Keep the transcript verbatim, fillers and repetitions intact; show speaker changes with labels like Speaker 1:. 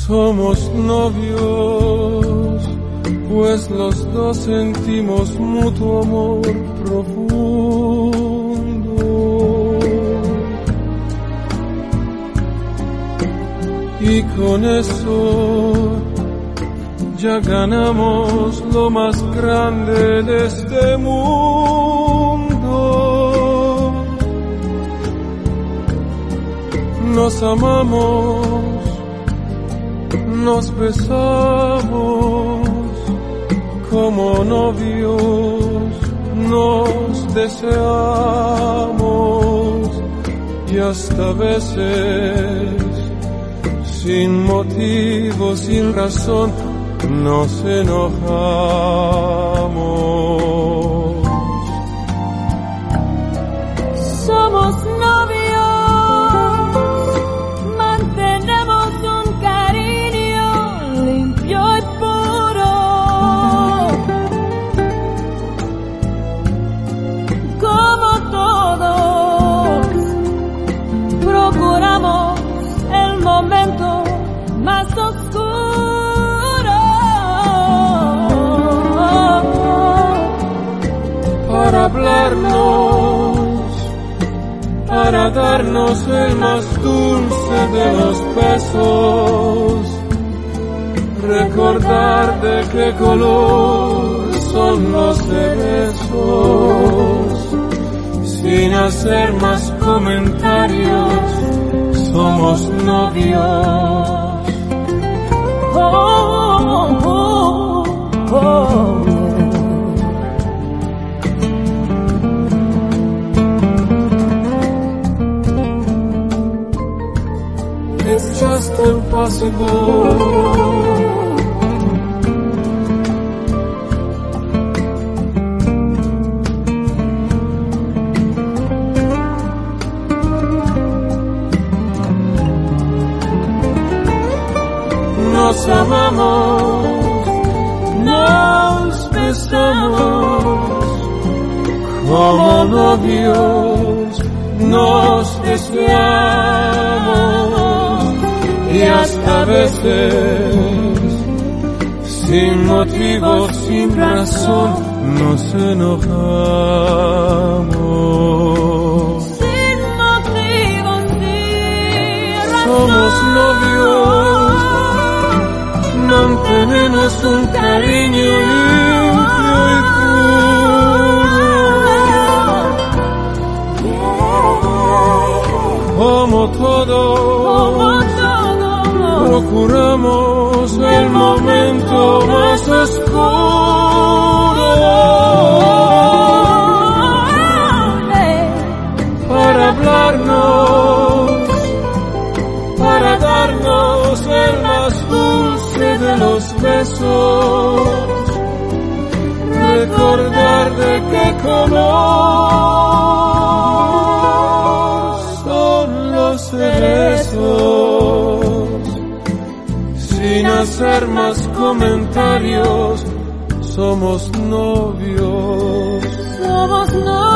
Speaker 1: Somos novios, pues los dos sentimos mutuo amor profundo. Y con eso ya ganamos lo más grande de este mundo. Nos amamos, nos besamos como novios, nos deseamos y hasta veces sin motivo, sin razón, nos enojamos.
Speaker 2: Somos novios, mantenemos un cariño limpio y puro, como todos procuramos el momento más oscuro
Speaker 1: para hablarnos, para darnos el más dulce de los besos, recordar de qué color son los cerezos, sin hacer más comentarios, somos novios. Oh, oh, oh, oh. It's just impossible. Nos amamos, nos besamos como novios, nos deseamos y hasta veces sin motivo, sin razón nos enojamos.
Speaker 2: Sin motivo, sin razón.
Speaker 1: Somos novios, mantenemos un cariño limpio y puro. Como todos, procuramos el momento más oscuro para hablarnos, para darnos el más dulce de los besos, recordar de qué color son los cerezos, sin hacer más comentarios, somos novios.
Speaker 2: Somos novios.